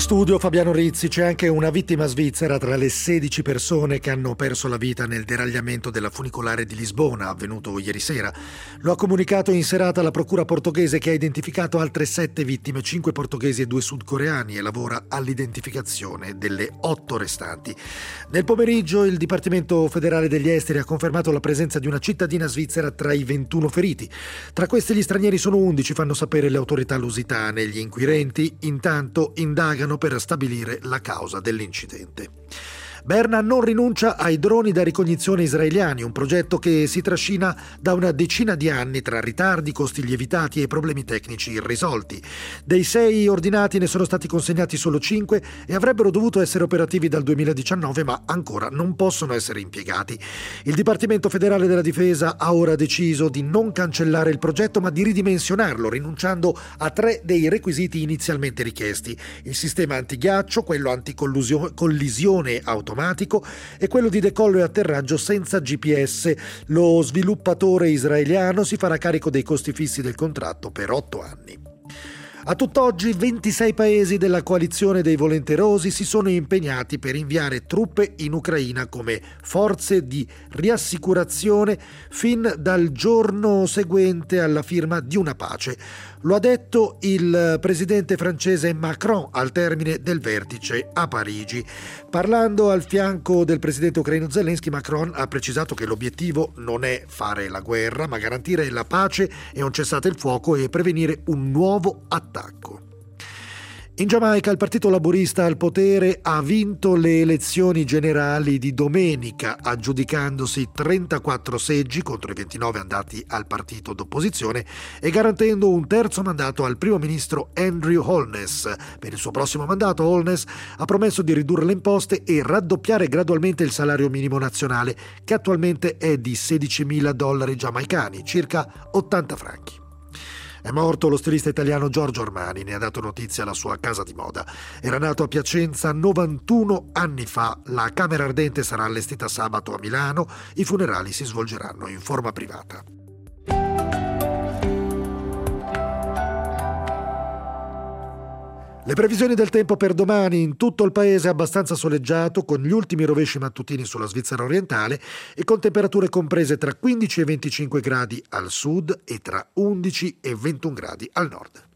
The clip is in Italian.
studio Fabiano Rizzi. C'è anche una vittima svizzera tra le 16 persone che hanno perso la vita nel deragliamento della funicolare di Lisbona, avvenuto ieri sera. Lo ha comunicato in serata la procura portoghese, che ha identificato altre 7 vittime, 5 portoghesi e 2 sudcoreani, e lavora all'identificazione delle 8 restanti. Nel pomeriggio il Dipartimento federale degli esteri ha confermato la presenza di una cittadina svizzera tra i 21 feriti. Tra questi gli stranieri sono 11, fanno sapere le autorità lusitane. Gli inquirenti intanto indagano per stabilire la causa dell'incidente. Berna non rinuncia ai droni da ricognizione israeliani, un progetto che si trascina da una decina di anni tra ritardi, costi lievitati e problemi tecnici irrisolti. Dei 6 ordinati ne sono stati consegnati solo 5 e avrebbero dovuto essere operativi dal 2019, ma ancora non possono essere impiegati. Il Dipartimento federale della difesa ha ora deciso di non cancellare il progetto, ma di ridimensionarlo, rinunciando a 3 dei requisiti inizialmente richiesti: il sistema antighiaccio, quello anticollisione automatico e quello di decollo e atterraggio senza GPS. Lo sviluppatore israeliano si farà carico dei costi fissi del contratto per 8 anni. A tutt'oggi 26 paesi della coalizione dei volenterosi si sono impegnati per inviare truppe in Ucraina come forze di riassicurazione fin dal giorno seguente alla firma di una pace. Lo ha detto il presidente francese Macron al termine del vertice a Parigi. Parlando al fianco del presidente ucraino Zelensky, Macron ha precisato che l'obiettivo non è fare la guerra, ma garantire la pace e un cessate il fuoco e prevenire un nuovo attacco. In Giamaica il Partito Laburista al potere ha vinto le elezioni generali di domenica, aggiudicandosi 34 seggi contro i 29 andati al partito d'opposizione e garantendo un terzo mandato al primo ministro Andrew Holness. Per il suo prossimo mandato Holness ha promesso di ridurre le imposte e raddoppiare gradualmente il salario minimo nazionale, che attualmente è di $16.000 giamaicani, circa 80 franchi. È morto lo stilista italiano Giorgio Armani, ne ha dato notizia la sua casa di moda. Era nato a Piacenza 91 anni fa, la camera ardente sarà allestita sabato a Milano, i funerali si svolgeranno in forma privata. Le previsioni del tempo per domani: in tutto il paese abbastanza soleggiato, con gli ultimi rovesci mattutini sulla Svizzera orientale e con temperature comprese tra 15 e 25 gradi al sud e tra 11 e 21 gradi al nord.